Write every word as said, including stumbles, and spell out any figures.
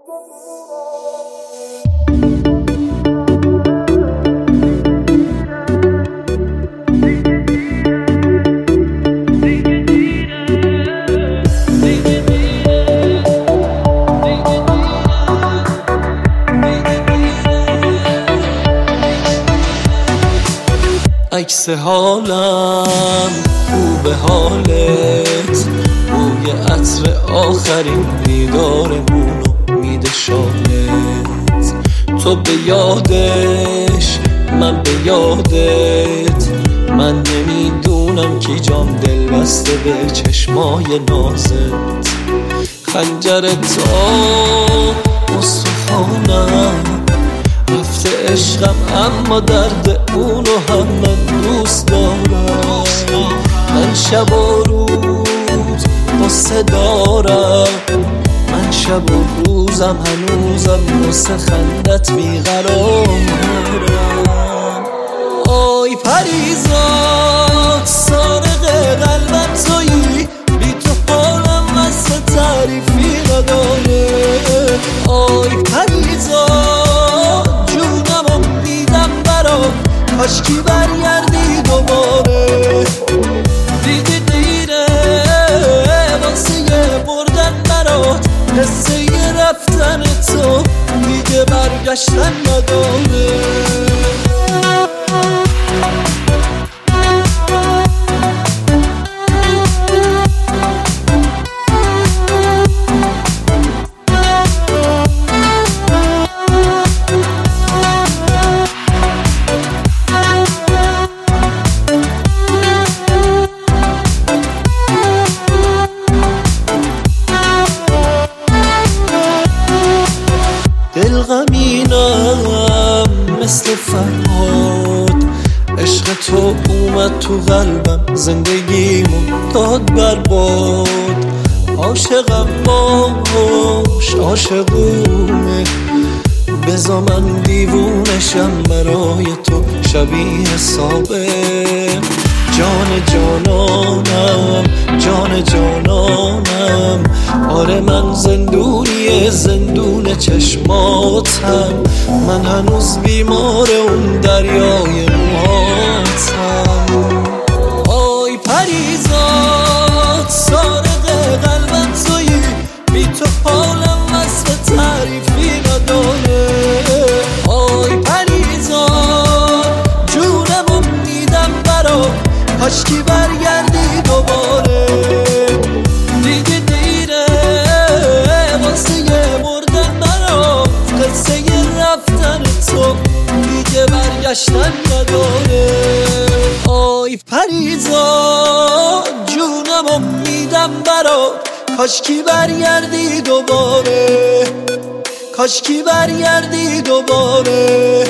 عکس حالم رو به حالت، بوی عطر آخرین دیدارمونو میده شاهد. تو به یادش من به یادت، من نمیدونم کی جام دل بسته به چشمای نازت. خنجر تا استخوانم رفته عشقم، اما درد اونو هم من دوست دارم. من شب و روز قصه دارم، من شب و روزم هنوزم واسه خندت بیقرارم. آی پریزاد سارق قلبم تویی، بی تو حالم واسه تعریفی نداره. آی پریزاد جونمو میدم برات، کاشکی برگردی دوباره. دیدی دیره واسه بردن برات، قصه رفتن تو دیگه برگشتن نداره. دل غمینم مثل فرهاد، عشق تو اومد تو قلبم، زندگیمو داد برباد. عاشقم باش عاشقونه، بذار من دیوونشم برای تو شبیه سابق. جان جانانم جان جانانم، آره من زندونی زندون چشماتم. من هنوز بیمار اون دریای موهاتم. آی پریزاد سارق قلبم تویی، بی تو حالم وصف تعریفی نداره. آی پریزاد جونمو میدم برات، کاشکی برگردی دوباره. دیگه دیره واسه بردن برات، قصه رفتن تو دیگه برگشتن نداره. آی پریزاد جونمو میدم برات، کاشکی برگردی دوباره، کاشکی برگردی دوباره.